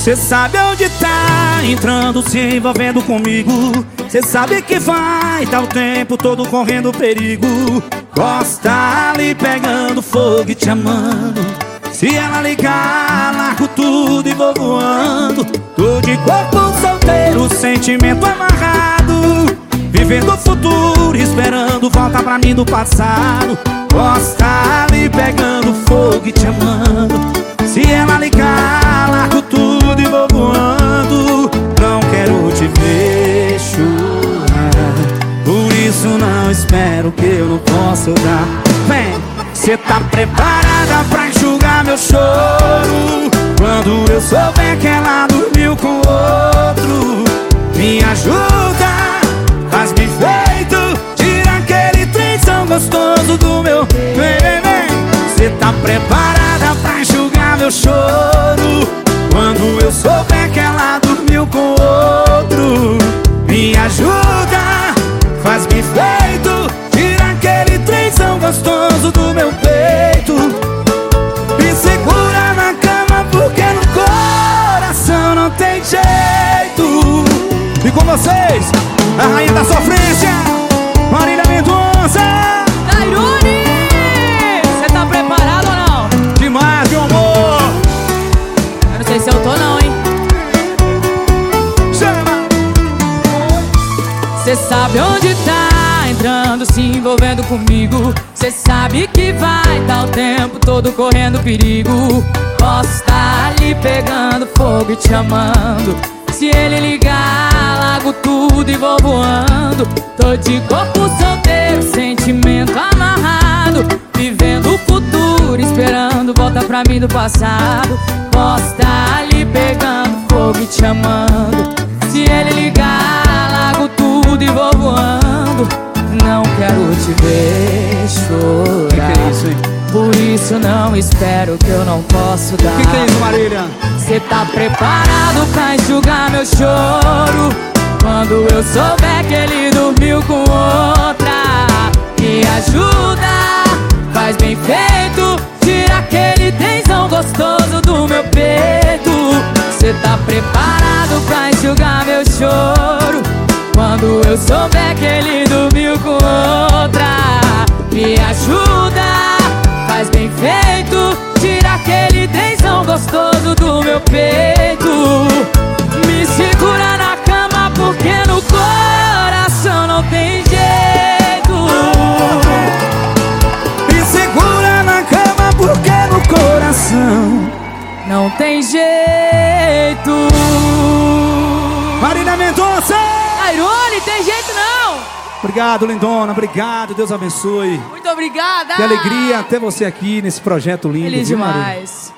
Cê sabe onde tá entrando, se envolvendo comigo. Cê sabe que vai tá o tempo todo correndo perigo. Gosta ali pegando fogo e te amando. Se ela ligar, largo tudo e vou voando. Tô de corpo solteiro, sentimento amarrado, vivendo o futuro, esperando volta pra mim do passado. Gosta ali pegando fogo e te amando. Se ela ligar, largo tudo e vou voando. Não quero te ver chorar, por isso não espero que eu não possa dar. Vem, cê tá preparada pra enxugar meu choro quando eu souber que ela dormiu com outro? Me ajuda, faz bem feito, tira aquele trenzão gostoso do meu. Vem, vem, vem. Cê tá preparada pra enxugar meu choro quando eu souber que ela dormiu com outro? Me ajuda, faz bem feito, tira aquele trenzão gostoso do meu peito. Me segura na cama porque no coração não tem jeito. E com vocês, a rainha da sofrência, Marília Mendonça. Tairone, cê tá preparado ou não? Demais, meu amor. Eu não sei se eu tô não, hein? Chama. Cê sabe onde tá entrando, se envolvendo comigo. Cê sabe que vai tá o tempo todo correndo perigo. Posso estar ali pegando fogo e te amando. Se ele ligar, largo tudo e vou voando. Tô de corpo solteiro, sentimento amarrado, vivendo o futuro, esperando volta pra mim do passado. Posso estar ali pegando fogo e te amando. Se ele ligar, largo tudo e vou voando. Não quero te ver chorar, Que é isso, hein? por isso não espero que eu não posso dar. Que é isso, Marília? Cê tá preparado pra enxugar meu choro quando eu souber que ele dormiu com outra? Me ajuda, faz bem feito, tira aquele tensão gostoso do meu peito. Cê tá preparado pra enxugar meu choro quando eu souber que ele dormiu com outra? Me ajuda, faz bem feito, tira aquele tensão gostoso do meu peito. Me segura na cama porque no coração não tem jeito. Me segura na cama porque no coração não tem jeito. Marília Mendonça. Tairone, tem jeito não. Obrigado, lindona, obrigado, Deus abençoe. Muito obrigada. Que alegria ter você aqui nesse projeto lindo. Feliz viu, Marília? demais.